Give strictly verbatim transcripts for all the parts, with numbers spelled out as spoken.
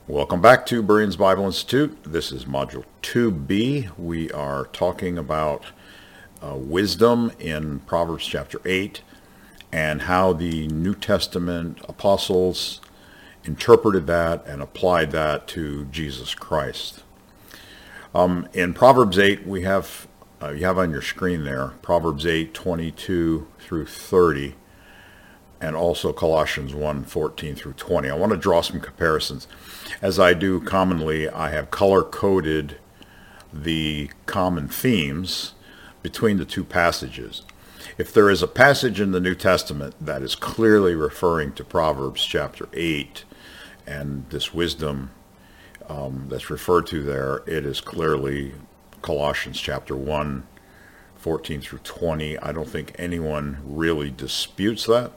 Welcome back to Bereans Bible Institute. This is Module two B. We are talking about uh, wisdom in Proverbs chapter eight and how the New Testament apostles interpreted that and applied that to Jesus Christ. Um, in Proverbs eight, we have, uh, you have on your screen there, Proverbs eight, twenty-two through thirty, and also Colossians one, fourteen through twenty. I want to draw some comparisons. As I do commonly, I have color-coded the common themes between the two passages. If there is a passage in the New Testament that is clearly referring to Proverbs chapter eight and this wisdom um, that's referred to there, it is clearly Colossians chapter one, fourteen through twenty. I don't think anyone really disputes that.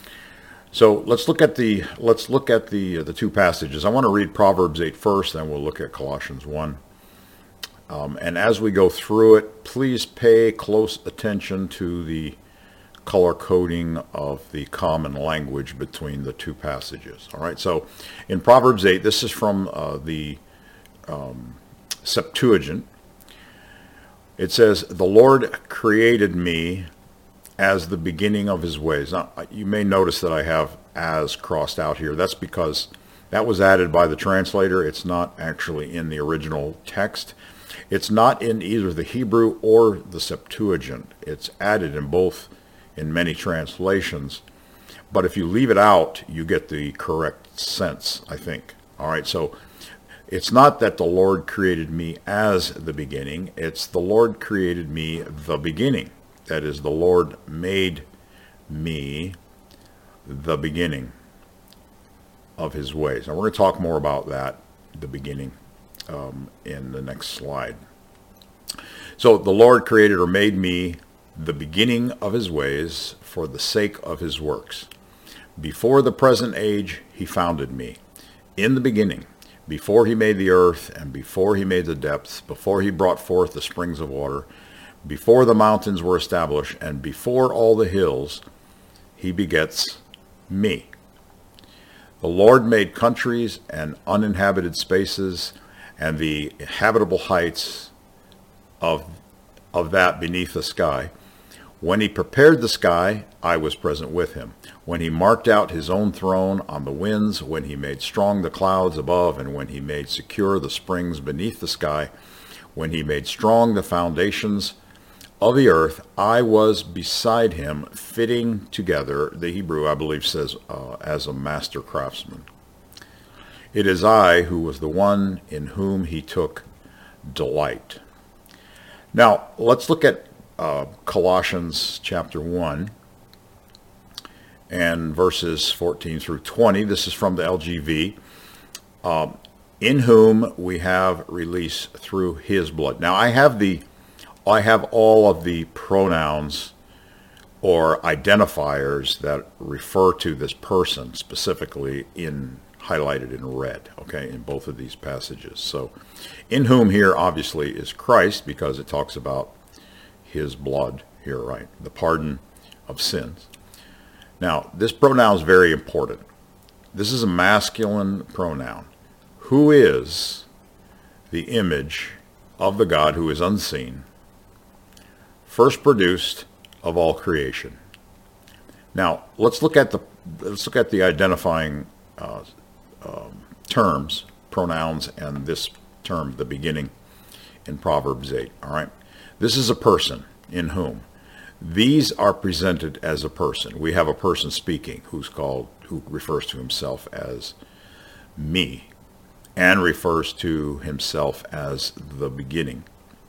So let's look at the let's look at the uh, the two passages. I want to read Proverbs eight first, then we'll look at Colossians one. Um, and as we go through it, please pay close attention to the color coding of the common language between the two passages. All right. So in Proverbs eight, this is from uh, the um, Septuagint. It says, "The Lord created me as the beginning of his ways." Now, you may notice that I have "as" crossed out here. That's because that was added by the translator. It's not actually in the original text. It's not in either the Hebrew or the Septuagint. It's added in both in many translations. But if you leave it out, you get the correct sense, I think. All right, so it's not that the Lord created me as the beginning. It's the Lord created me the beginning. That is, the Lord made me the beginning of his ways. Now, we're going to talk more about that, the beginning, um, in the next slide. So, the Lord created or made me the beginning of his ways for the sake of his works. Before the present age, he founded me. In the beginning, before he made the earth and before he made the depths, before he brought forth the springs of water, before the mountains were established, and before all the hills, he begets me. The Lord made countries and uninhabited spaces, and the habitable heights of, of that beneath the sky. When he prepared the sky, I was present with him. When he marked out his own throne on the winds, when he made strong the clouds above, and when he made secure the springs beneath the sky, when he made strong the foundations of the earth, I was beside him, fitting together. The Hebrew, I believe, says uh, as a master craftsman. It is I who was the one in whom he took delight. Now, let's look at uh, Colossians chapter one and verses fourteen through twenty. This is from the L G V. Uh, in whom we have release through his blood. Now, I have the I have all of the pronouns or identifiers that refer to this person specifically in highlighted in red, okay, in both of these passages. So in whom here obviously is Christ, because it talks about his blood here, right? The pardon of sins. Now, this pronoun is very important. This is a masculine pronoun. Who is the image of the God who is unseen, first produced of all creation. Now, let's look at the let's look at the identifying uh, um, terms, pronouns, and this term, the beginning, in Proverbs eight. All right, this is a person in whom. These are presented as a person. We have a person speaking who's called, who refers to himself as me, and refers to himself as the beginning.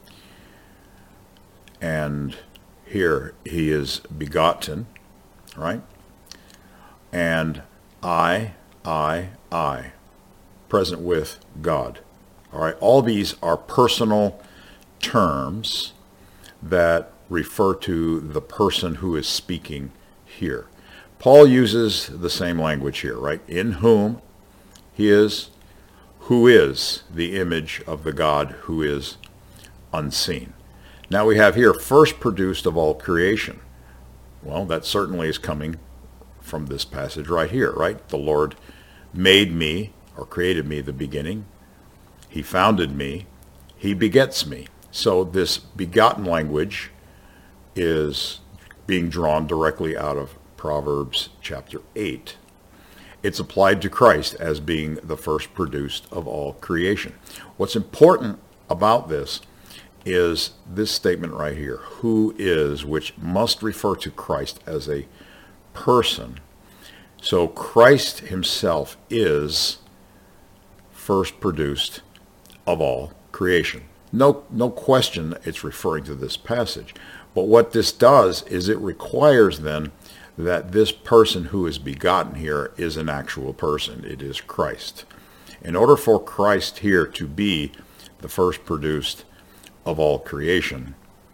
And here he is begotten, right? And I, I, I, present with God. All right, all these are personal terms that refer to the person who is speaking here. Paul uses the same language here, right? In whom he is, who is the image of the God who is unseen. Now we have here, first produced of all creation. Well, that certainly is coming from this passage right here, right? The Lord made me or created me, the beginning. He founded me. He begets me. So this begotten language is being drawn directly out of Proverbs chapter eight. It's applied to Christ as being the first produced of all creation. What's important about this is this statement right here, who is, which must refer to Christ as a person. So Christ himself is first produced of all creation. No, no question it's referring to this passage. But what this does is it requires then that this person who is begotten here is an actual person. It is Christ. In order for Christ here to be the first produced of all creation,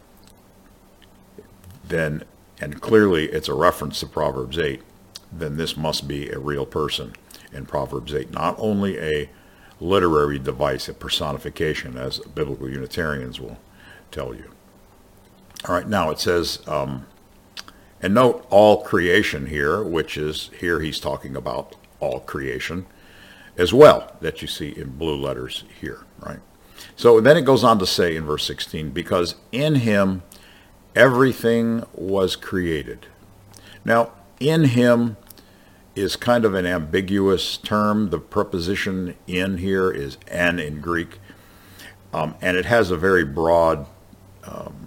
then, and clearly it's a reference to Proverbs eight, then this must be a real person in Proverbs eight. Not only a literary device, a personification, as biblical Unitarians will tell you. All right, now it says, um, and note all creation here, which is, here he's talking about all creation as well, that you see in blue letters here, right? So then it goes on to say in verse sixteen, because in him everything was created. Now, in him is kind of an ambiguous term. The preposition in here is "en" in Greek, um, and it has a very broad um,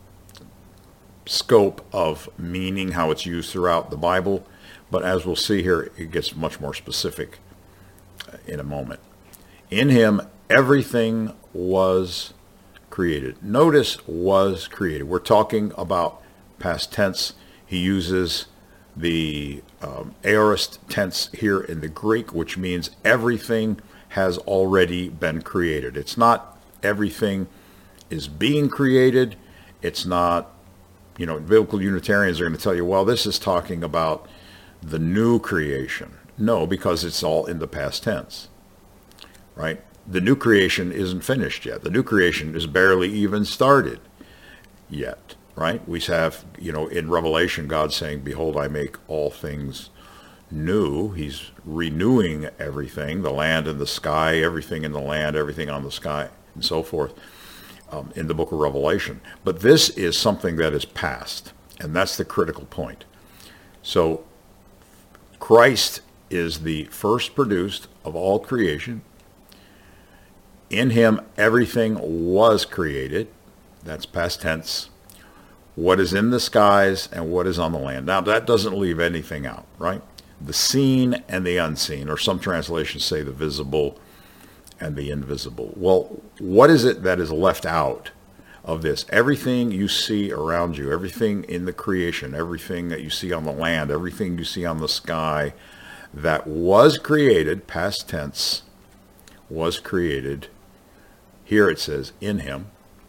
scope of meaning, how it's used throughout the Bible. But as we'll see here, it gets much more specific in a moment. In him, everything was created. Notice was created. We're talking about past tense. He uses the um, aorist tense here in the Greek, which means everything has already been created. It's not everything is being created. It's not, you know, biblical Unitarians are going to tell you, well, this is talking about the new creation. No, because it's all in the past tense, right? The new creation isn't finished yet. The new creation is barely even started yet, right? We have, you know, in Revelation, God saying, behold, I make all things new. He's renewing everything, the land and the sky, everything in the land, everything on the sky, and so forth, um, in the book of Revelation. But this is something that is past, and that's the critical point. So Christ is the first produced of all creation. In him, everything was created. That's past tense. What is in the skies and what is on the land. Now, that doesn't leave anything out, right? The seen and the unseen, or some translations say the visible and the invisible. Well, what is it that is left out of this? Everything you see around you, everything in the creation, everything that you see on the land, everything you see on the sky that was created, past tense, was created. Here it says, in him,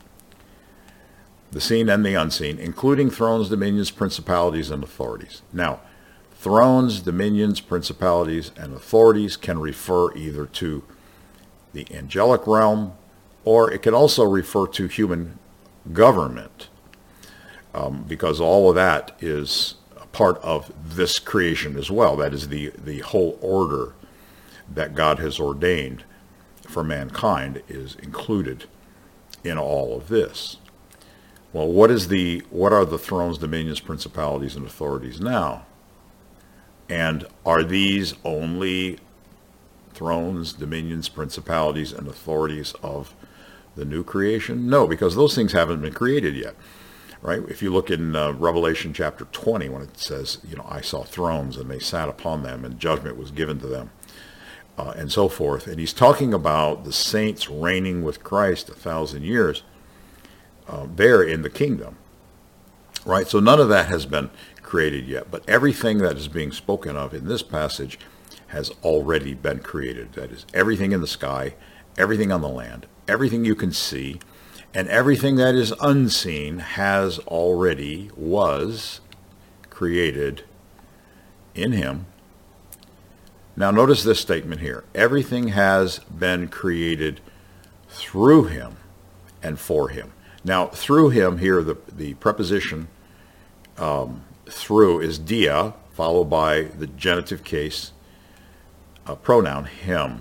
the seen and the unseen, including thrones, dominions, principalities, and authorities. Now, thrones, dominions, principalities, and authorities can refer either to the angelic realm, or it can also refer to human government, um, because all of that is a part of this creation as well. That is the, the whole order that God has ordained for mankind is included in all of this. Well, what is the what are the thrones, dominions, principalities, and authorities now? And are these only thrones, dominions, principalities, and authorities of the new creation? No, because those things haven't been created yet, right? If you look in uh, Revelation chapter twenty, when it says, you know, I saw thrones and they sat upon them and judgment was given to them, uh, and so forth. And he's talking about the saints reigning with Christ a thousand years uh, there in the kingdom, right? So none of that has been created yet, but everything that is being spoken of in this passage has already been created. That is, everything in the sky, everything on the land, everything you can see, and everything that is unseen has already, was created in him. Now notice this statement here. Everything has been created through him and for him. Now through him here, the, the preposition um, through is dia, followed by the genitive case uh, pronoun him.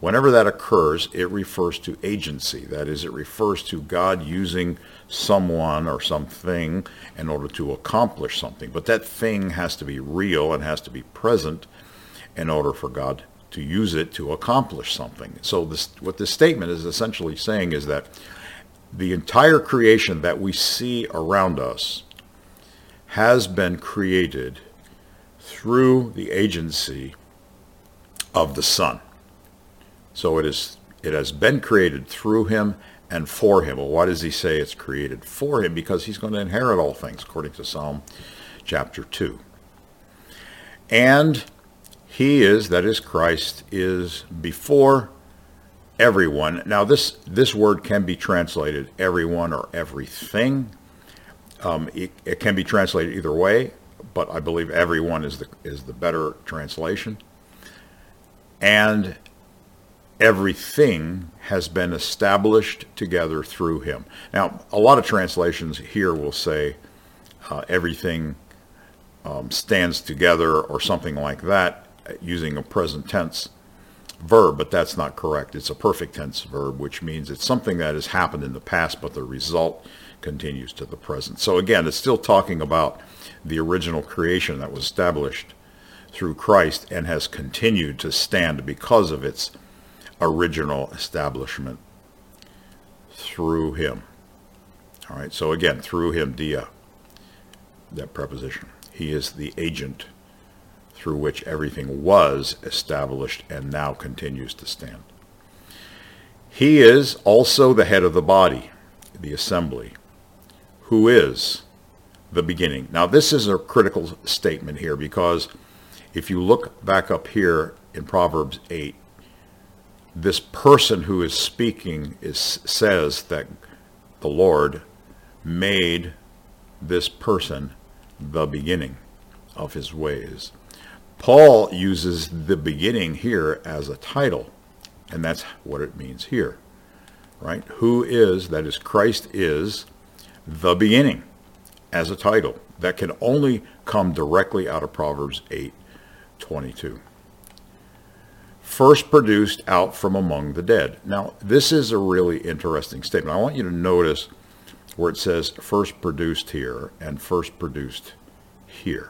Whenever that occurs, it refers to agency. That is, it refers to God using someone or something in order to accomplish something. But that thing has to be real and has to be present in order for God to use it to accomplish something. So this, what this statement is essentially saying is that the entire creation that we see around us has been created through the agency of the Son. So it is, it has been created through him and for him. Well, why does he say it's created for him? Because he's going to inherit all things, according to Psalm chapter two. And he is, that is Christ, is before everyone. Now this, this word can be translated everyone or everything. Um, it, it can be translated either way, but I believe everyone is the, is the better translation. And everything has been established together through him. Now, a lot of translations here will say uh, everything um, stands together or something like that, using a present tense verb, but that's not correct. It's a perfect tense verb, which means it's something that has happened in the past, but the result continues to the present. So again, it's still talking about the original creation that was established through Christ and has continued to stand because of its original establishment through him. All right, so again, through him, dia, that preposition. He is the agent through which everything was established and now continues to stand. He is also the head of the body, the assembly, who is the beginning. Now, this is a critical statement here, because if you look back up here in Proverbs eight, this person who is speaking is, says that the Lord made this person the beginning of his ways. Paul uses the beginning here as a title, and that's what it means here, right? Who is, that is, Christ is the beginning as a title. That can only come directly out of Proverbs eight twenty-two. First produced out from among the dead. Now, this is a really interesting statement. I want you to notice where it says first produced here and first produced here.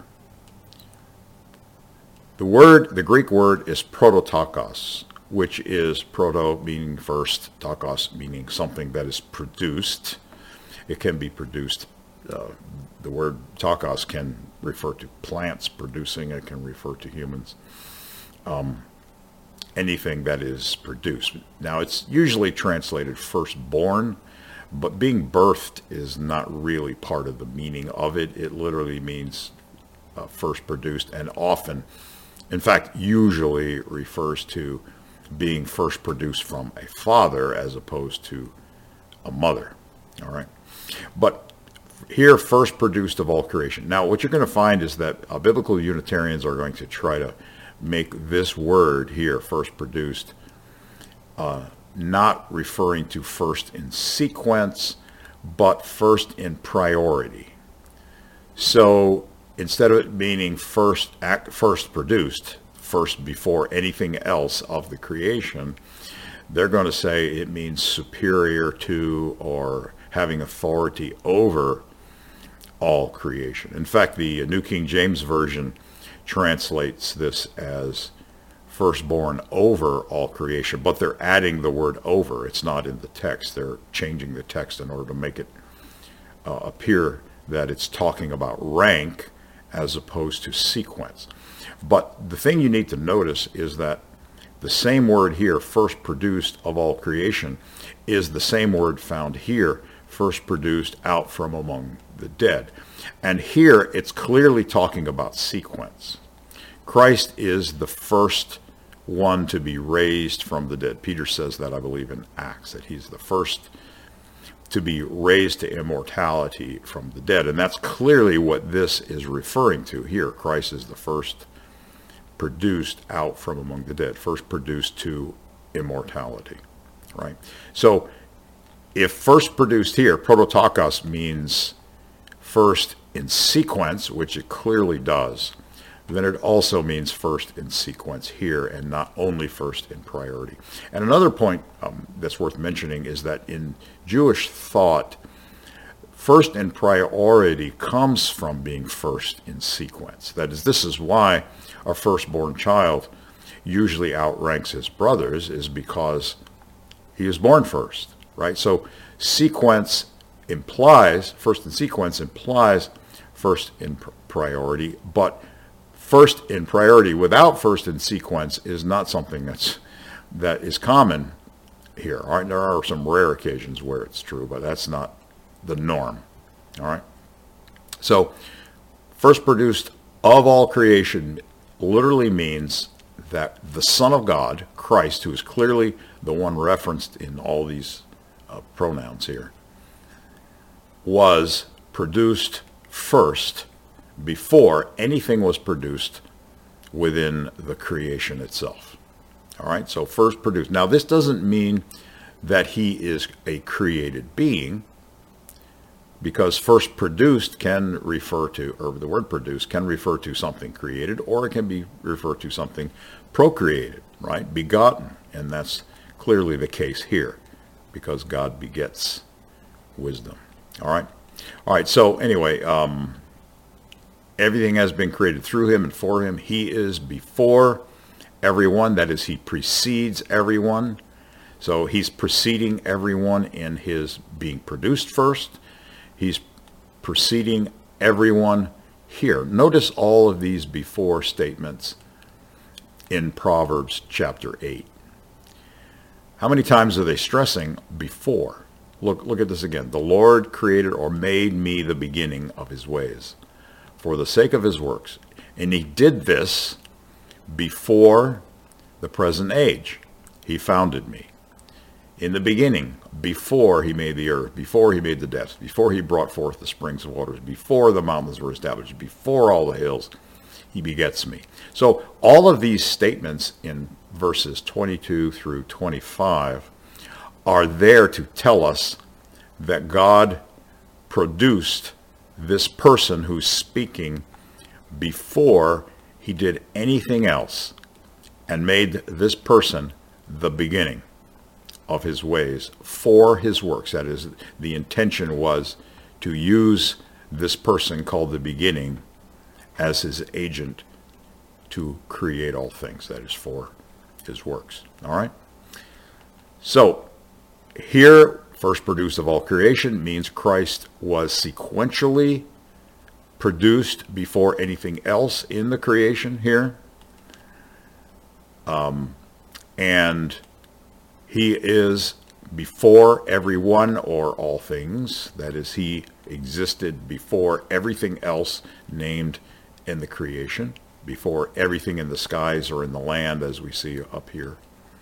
The word, the Greek word is prototokos, which is proto meaning first, tokos meaning something that is produced. It can be produced. Uh, the word tokos can refer to plants producing. It can refer to humans. Um, anything that is produced. Now, it's usually translated firstborn, but being birthed is not really part of the meaning of it. It literally means uh, first produced, and often, in fact, usually refers to being first produced from a father as opposed to a mother. All right. But here, first produced of all creation. Now, what you're going to find is that uh, biblical Unitarians are going to try to make this word here, first produced, uh, not referring to first in sequence, but first in priority. So instead of it meaning first act, first produced, first before anything else of the creation, they're going to say it means superior to or having authority over all creation. In fact, the New King James Version translates this as firstborn over all creation, but they're adding the word over. It's not in the text. They're changing the text in order to make it uh, appear that it's talking about rank as opposed to sequence. But the thing you need to notice is that the same word here, first produced of all creation, is the same word found here, first produced out from among the dead. And here it's clearly talking about sequence. Christ is the first one to be raised from the dead. Peter says that, I believe, in Acts, that he's the first to be raised to immortality from the dead. And that's clearly what this is referring to here. Christ is the first produced out from among the dead, first produced to immortality, right? So if first produced here, prototokos, means first in sequence, which it clearly does, then it also means first in sequence here and not only first in priority. And another point um, that's worth mentioning is that in Jewish thought, first in priority comes from being first in sequence. That is, this is why a firstborn child usually outranks his brothers, is because he is born first, right? So sequence implies, first in sequence implies first in pr- priority, but first in priority without first in sequence is not something that's that is common here. All right, there are some rare occasions where it's true, but that's not the norm. All right. So first produced of all creation literally means that the Son of God, Christ, who is clearly the one referenced in all these uh, pronouns here, was produced first before anything was produced within the creation itself. All right, so first produced. Now, this doesn't mean that he is a created being, because first produced can refer to, or the word produced can refer to something created, or it can be referred to something procreated, right? Begotten. And that's clearly the case here, because God begets wisdom. All right. All right. So anyway, um, everything has been created through him and for him. He is before everyone. That is, he precedes everyone. So he's preceding everyone in his being produced first. He's preceding everyone here. Notice all of these before statements in Proverbs chapter eight. How many times are they stressing before? Look, look at this again. The Lord created or made me the beginning of his ways for the sake of his works. And he did this before the present age. He founded me. In the beginning, before he made the earth, before he made the depths, before he brought forth the springs of waters, before the mountains were established, before all the hills, he begets me. So all of these statements in verses twenty-two through twenty-five are there to tell us that God produced this person who's speaking before he did anything else, and made this person the beginning of his ways for his works. That is, the intention was to use this person called the beginning as his agent to create all things. That is, for his works. All right. So here, first produced of all creation means Christ was sequentially produced before anything else in the creation here. Um, and he is before everyone or all things. That is, he existed before everything else named in the creation, before everything in the skies or in the land, as we see up here.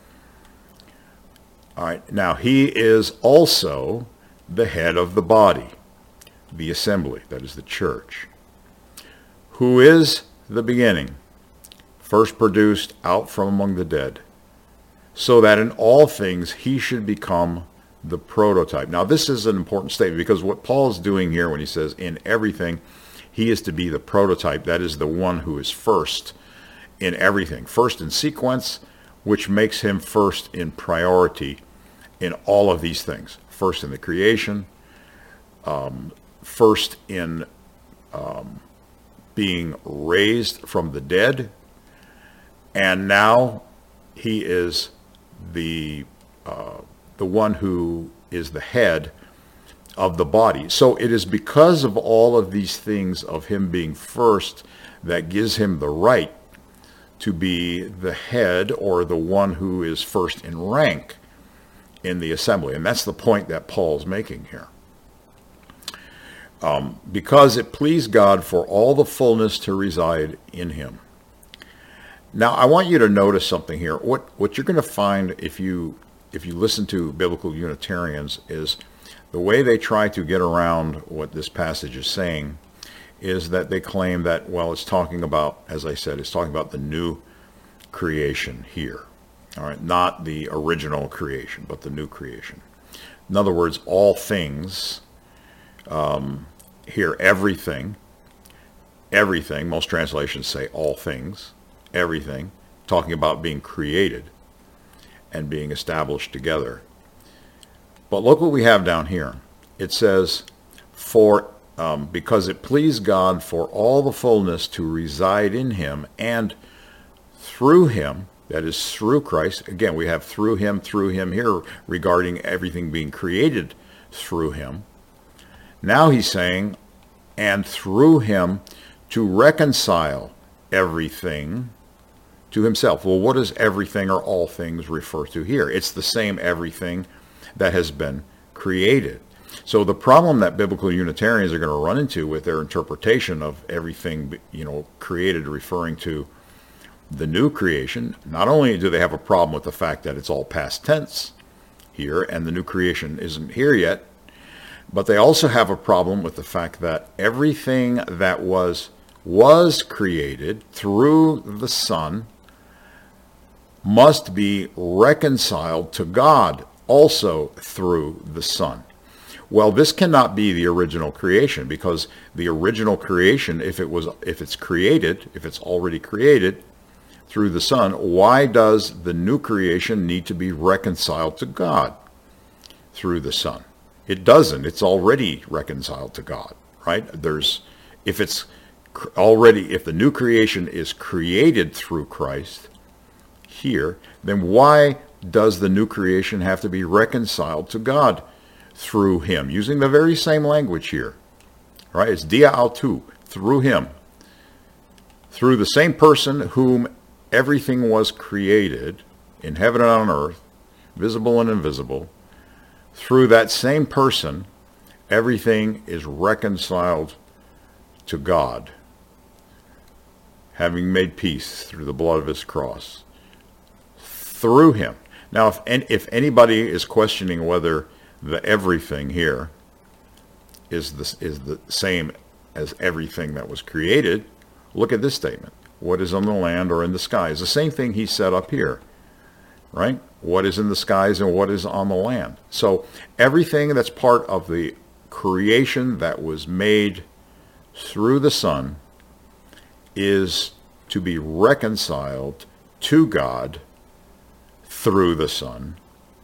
All right, now he is also the head of the body, the assembly, that is the church, who is the beginning, first produced out from among the dead, so that in all things he should become the prototype. Now this is an important statement, because what Paul's doing here when he says in everything, he is to be the prototype. That is the one who is first in everything. First in sequence, which makes him first in priority in all of these things. First in the creation, um, first in um, being raised from the dead, and now he is the uh, the one who is the head of the body. So it is because of all of these things of him being first that gives him the right to be the head, or the one who is first in rank in the assembly. And that's the point that Paul's making here. Um, because it pleased God for all the fullness to reside in him. Now, I want you to notice something here. What what you're going to find if you if you listen to biblical Unitarians is the way they try to get around what this passage is saying is that they claim that, well, it's talking about, as I said, it's talking about the new creation here. All right, not the original creation, but the new creation. In other words, all things, um, here, everything, everything. Most translations say all things, everything, talking about being created and being established together. But look what we have down here. It says, for um, because it pleased God for all the fullness to reside in him, and through him, that is through Christ. Again, we have through him, through him here regarding everything being created through him. Now he's saying, and through him to reconcile everything to himself. Well, what does everything or all things refer to here? It's the same everything that has been created. So the problem that biblical Unitarians are going to run into with their interpretation of everything, you know, created referring to the new creation, not only do they have a problem with the fact that it's all past tense here and the new creation isn't here yet, but they also have a problem with the fact that everything that was was created through the Son must be reconciled to God also through the Son. Well, this cannot be the original creation, because the original creation, if it was, if it's created, if it's already created through the Son, why does the new creation need to be reconciled to God through the Son? It doesn't. It's already reconciled to God, right? There's, if it's already, if the new creation is created through Christ here, then why does the new creation have to be reconciled to God through him? Using the very same language here, right? It's dia autou, through him, through the same person whom everything was created in heaven and on earth, visible and invisible. Through that same person, everything is reconciled to God, having made peace through the blood of his cross. Through him. Now, if if anybody is questioning whether the everything here is the, is the same as everything that was created, look at this statement. What is on the land or in the skies? The same thing he said up here, right? What is in the skies and what is on the land. So everything that's part of the creation that was made through the Son is to be reconciled to God through the Son,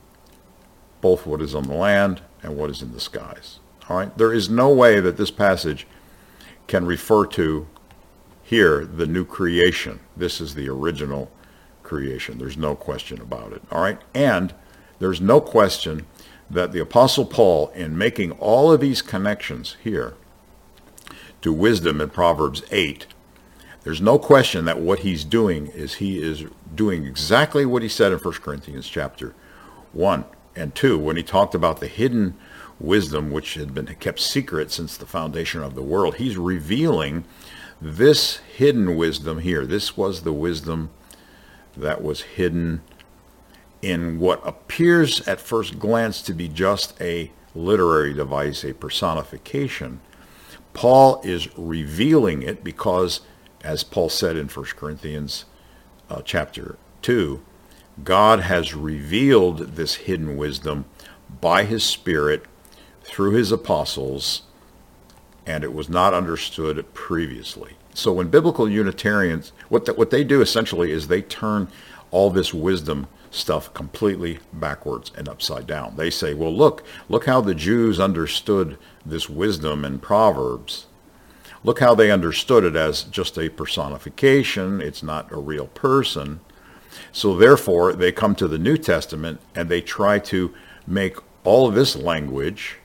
both what is on the land and what is in the skies. All right? There is no way that this passage can refer to here the new creation. This is the original creation. There's no question about it. All right? And there's no question that the Apostle Paul, in making all of these connections here to wisdom in Proverbs eight, there's no question that what he's doing is he is doing exactly what he said in First Corinthians chapter one and two, when he talked about the hidden wisdom which had been kept secret since the foundation of the world. He's revealing this hidden wisdom here. This was the wisdom that was hidden in what appears at first glance to be just a literary device, a personification. Paul is revealing it because, as Paul said in First Corinthians uh, chapter two, God has revealed this hidden wisdom by his Spirit through his apostles, and it was not understood previously. So when biblical Unitarians, what, the, what they do essentially is they turn all this wisdom stuff completely backwards and upside down. They say, well, look, look how the Jews understood this wisdom in Proverbs. Look how they understood it as just a personification. It's not a real person. So therefore, they come to the New Testament and they try to make all of this language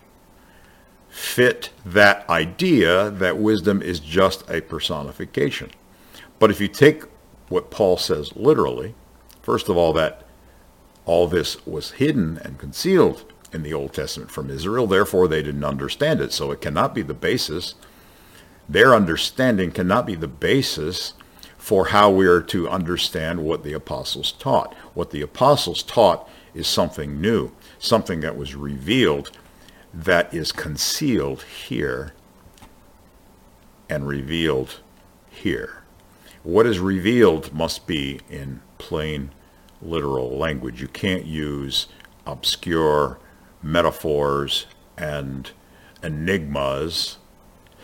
fit that idea that wisdom is just a personification. But if you take what Paul says literally, first of all, that all this was hidden and concealed in the Old Testament from Israel, therefore they didn't understand it. So it cannot be the basis. Their understanding cannot be the basis for how we are to understand what the apostles taught. What the apostles taught is something new, something that was revealed, that is concealed here and revealed here. What is revealed must be in plain literal language. You can't use obscure metaphors and enigmas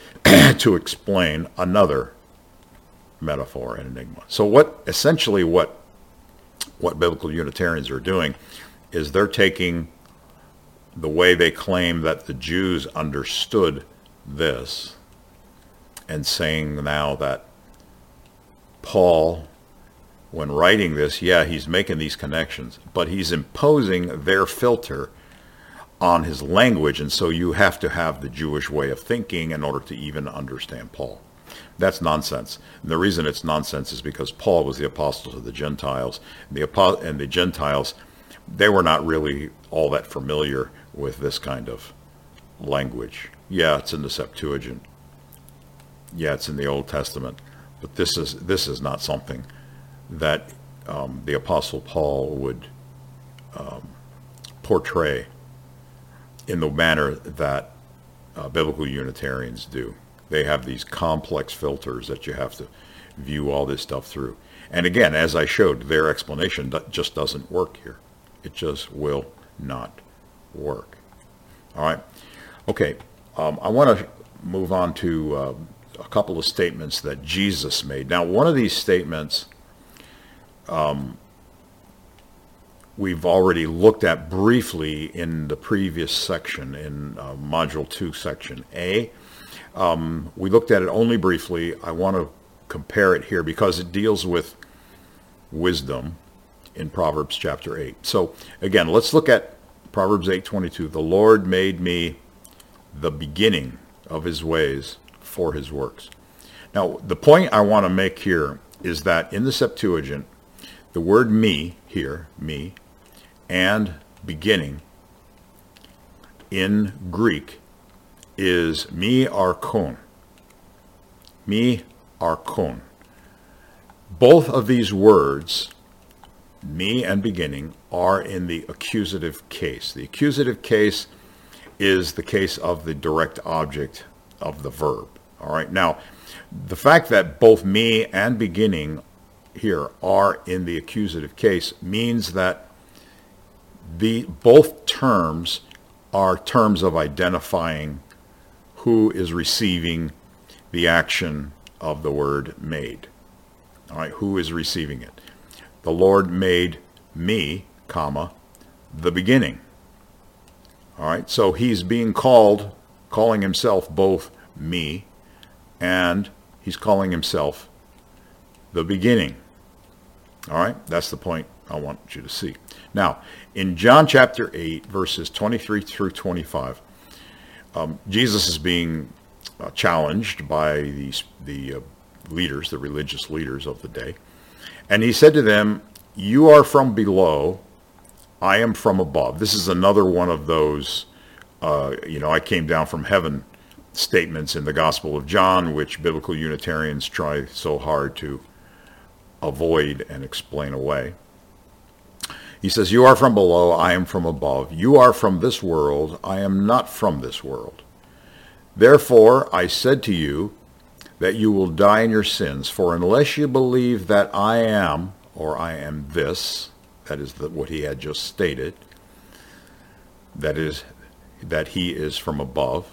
to explain another metaphor and enigma. So what essentially what what biblical Unitarians are doing is they're taking the way they claim that the Jews understood this and saying now that Paul, when writing this, yeah, he's making these connections, but he's imposing their filter on his language, and so you have to have the Jewish way of thinking in order to even understand Paul. That's nonsense. And the reason it's nonsense is because Paul was the apostle to the Gentiles, and the, apo- and the Gentiles, they were not really all that familiar with this kind of language. Yeah, it's in the Septuagint. Yeah, it's in the Old Testament. But this is this is not something that um, the Apostle Paul would um, portray in the manner that uh, biblical Unitarians do. They have these complex filters that you have to view all this stuff through. And again, as I showed, their explanation just doesn't work here. It just will not work. All right. Okay. Um, I want to move on to uh, a couple of statements that Jesus made. Now, one of these statements um, we've already looked at briefly in the previous section, in uh, Module two, Section A. Um, we looked at it only briefly. I want to compare it here because it deals with wisdom in Proverbs chapter eight. So again, let's look at Proverbs eight twenty-two. The Lord made me the beginning of his ways for his works. Now, the point I want to make here is that in the Septuagint, the word me here, me, and beginning in Greek is me archon. Me archon. Both of these words, me and beginning, are in the accusative case. The accusative case is the case of the direct object of the verb. All right. Now, the fact that both me and beginning here are in the accusative case means that the both terms are terms of identifying who is receiving the action of the word made. All right, who is receiving it? The Lord made me, comma, the beginning. All right, so he's being called, calling himself both me, and he's calling himself the beginning. All right, that's the point I want you to see. Now, in John chapter eight, verses twenty-three through twenty-five, um, Jesus is being uh, challenged by these, the uh, leaders, the religious leaders of the day. And he said to them, "You are from below, I am from above." This is another one of those, uh, you know, I came down from heaven statements in the Gospel of John, which biblical Unitarians try so hard to avoid and explain away. He says, "You are from below, I am from above. You are from this world, I am not from this world. Therefore I said to you that you will die in your sins, for unless you believe that I am, or I am this," that is the, what he had just stated, that is, that he is from above,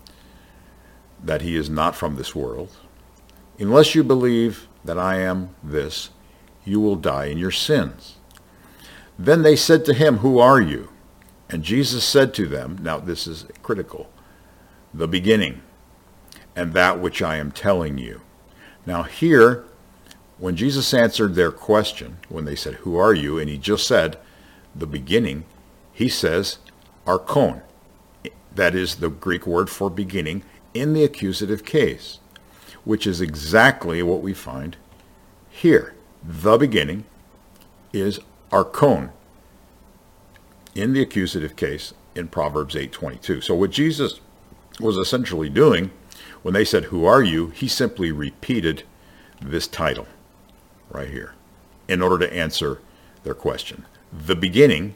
that he is not from this world. "Unless you believe that I am this, you will die in your sins." Then they said to him, "Who are you?" And Jesus said to them, now this is critical, "The beginning, and that which I am telling you." Now here, when Jesus answered their question, when they said, "Who are you?" and he just said, "The beginning," he says, archon. That is the Greek word for beginning in the accusative case, which is exactly what we find here. The beginning is archon in the accusative case in Proverbs eight twenty-two. So what Jesus was essentially doing when they said, "Who are you?" he simply repeated this title right here in order to answer their question. The beginning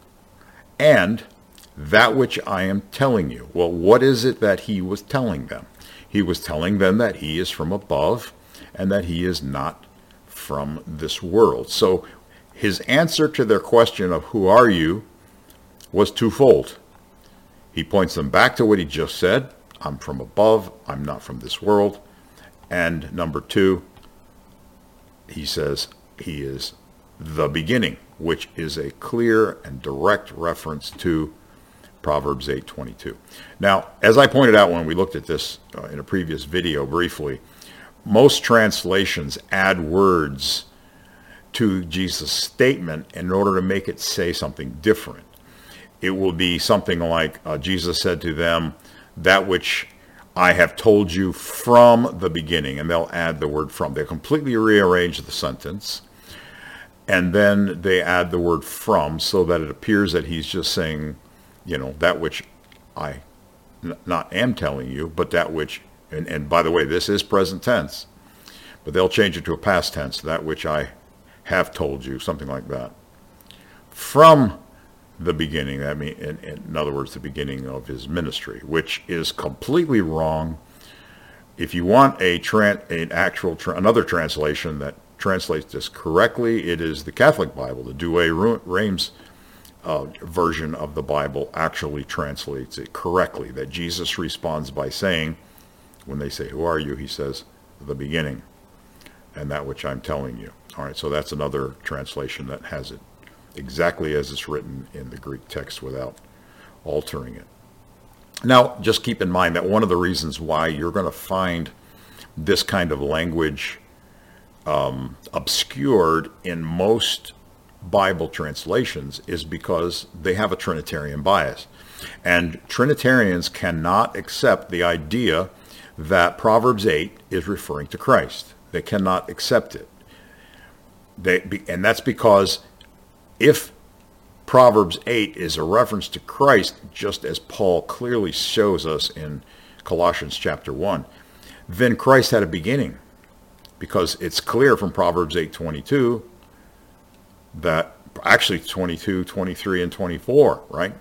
and that which I am telling you. Well, what is it that he was telling them? He was telling them that he is from above and that he is not from this world. So his answer to their question of "Who are you?" was twofold. He points them back to what he just said, I'm from above. I'm not from this world. And number two, he says he is the beginning, which is a clear and direct reference to Proverbs eight twenty-two. Now, as I pointed out when we looked at this uh, in a previous video briefly, most translations add words to Jesus' statement in order to make it say something different. It will be something like uh, Jesus said to them, that which I have told you from the beginning, and they'll add the word from. They completely rearrange the sentence, and then they add the word from so that it appears that he's just saying, you know, that which I n- not am telling you, but that which, and, and by the way, this is present tense, but they'll change it to a past tense, that which I have told you, something like that. From the beginning, that mean, in, in other words, the beginning of his ministry, which is completely wrong. If you want a tran an actual tra another translation that translates this correctly, it is the Catholic Bible. The Douay-Rheims uh, version of the Bible actually translates it correctly. That Jesus responds by saying, when they say, "Who are you?" he says, "The beginning, and that which I'm telling you." All right, so that's another translation that has it exactly as it's written in the Greek text without altering it. Now, just keep in mind that one of the reasons why you're going to find this kind of language um, obscured in most Bible translations is because they have a Trinitarian bias. And Trinitarians cannot accept the idea that Proverbs eight is referring to Christ. They cannot accept it. They, and that's because if Proverbs eight is a reference to Christ, just as Paul clearly shows us in Colossians chapter one, then Christ had a beginning, because it's clear from Proverbs eight twenty-two that, actually twenty-two, twenty-three, and twenty-four, right?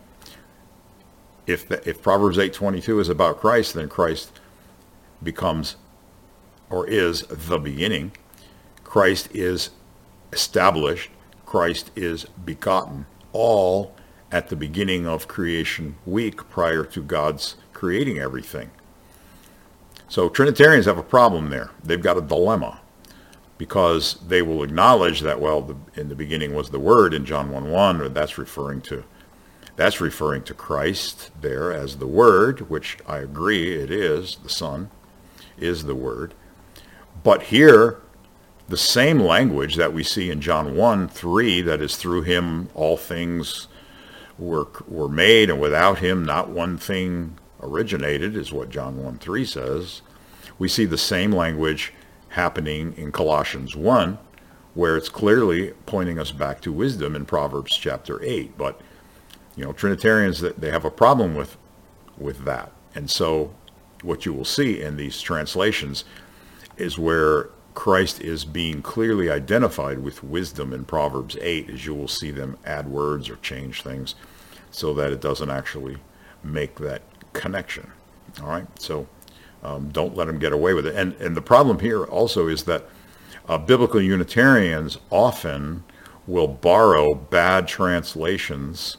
If, the, if Proverbs eight twenty-two is about Christ, then Christ becomes, or is, the beginning. Christ is established. Christ is begotten, all at the beginning of creation week prior to God's creating everything. So Trinitarians have a problem there. They've got a dilemma, because they will acknowledge that, well, the, in the beginning was the Word in John one one, or that's referring to that's referring to Christ there as the Word, which I agree it is. The Son is the Word. But here, the same language that we see in John one three, that is through him all things were were made, and without him not one thing originated, is what John one three says. We see the same language happening in Colossians one, where it's clearly pointing us back to wisdom in Proverbs chapter eight. But, you know, Trinitarians, they have a problem with, with that. And so what you will see in these translations is where Christ is being clearly identified with wisdom in Proverbs eight, as you will see them add words or change things so that it doesn't actually make that connection. All right, so um, don't let them get away with it. And, and the problem here also is that uh, biblical Unitarians often will borrow bad translations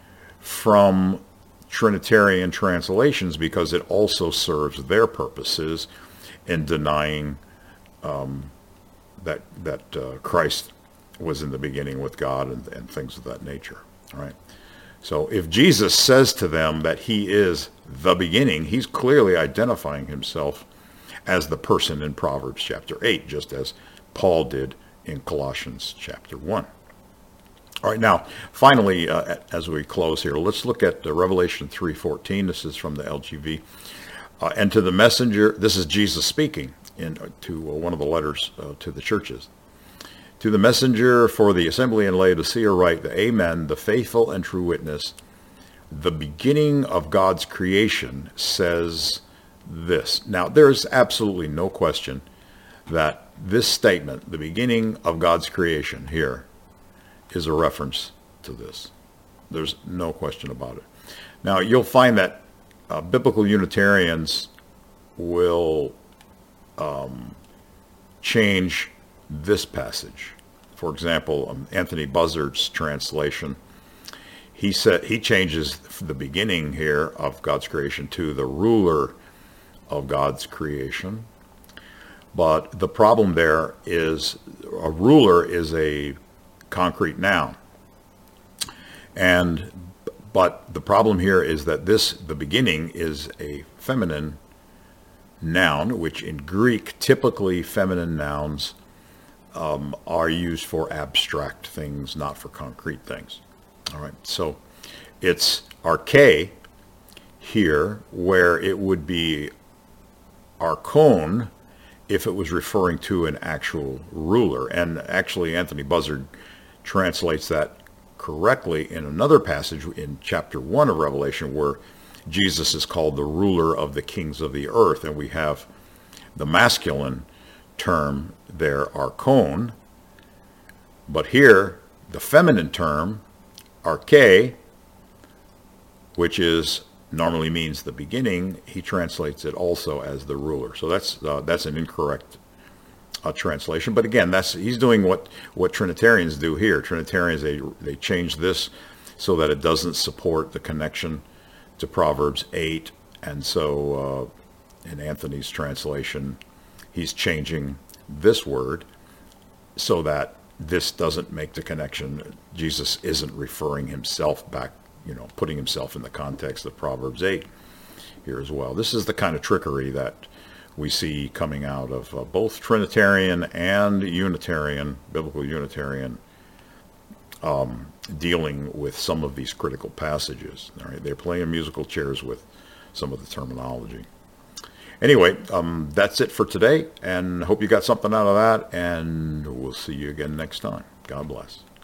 from Trinitarian translations, because it also serves their purposes in denying Um, that that uh, Christ was in the beginning with God, and, and things of that nature. All right. So if Jesus says to them that he is the beginning, he's clearly identifying himself as the person in Proverbs chapter eight, just as Paul did in Colossians chapter one. All right. Now, finally, uh, as we close here, let's look at uh, Revelation three fourteen. This is from the L G V. Uh, and to the messenger, this is Jesus speaking in to uh, one of the letters uh, to the churches. To the messenger for the assembly in Laodicea write, the Amen, the faithful and true witness, the beginning of God's creation, says this. Now, there's absolutely no question that this statement, the beginning of God's creation here, is a reference to this. There's no question about it. Now, you'll find that uh, biblical Unitarians will um, change this passage. For example, um, Anthony Buzzard's translation, he said he changes the beginning here of God's creation to the ruler of God's creation. But the problem there is a ruler is a concrete noun. And but the problem here is that this, the beginning, is a feminine noun, which in Greek, typically feminine nouns um, are used for abstract things, not for concrete things. All right, so it's arche here, where it would be archon if it was referring to an actual ruler. And actually, Anthony Buzzard translates that correctly in another passage in chapter one of Revelation, where Jesus is called the ruler of the kings of the earth, and we have the masculine term there, archon, but here the feminine term, arche, which is normally means the beginning, he translates it also as the ruler. So that's uh, that's an incorrect uh, translation. But again, that's he's doing what what Trinitarians do here. Trinitarians, they they change this so that it doesn't support the connection to Proverbs eight, and so uh, in Anthony's translation, he's changing this word so that this doesn't make the connection. Jesus isn't referring himself back, you know, putting himself in the context of Proverbs eight here as well. This is the kind of trickery that we see coming out of uh, both Trinitarian and Unitarian, biblical Unitarian, um, dealing with some of these critical passages. All right, they're playing musical chairs with some of the terminology. Anyway, um, that's it for today, and hope you got something out of that, and we'll see you again next time. God bless.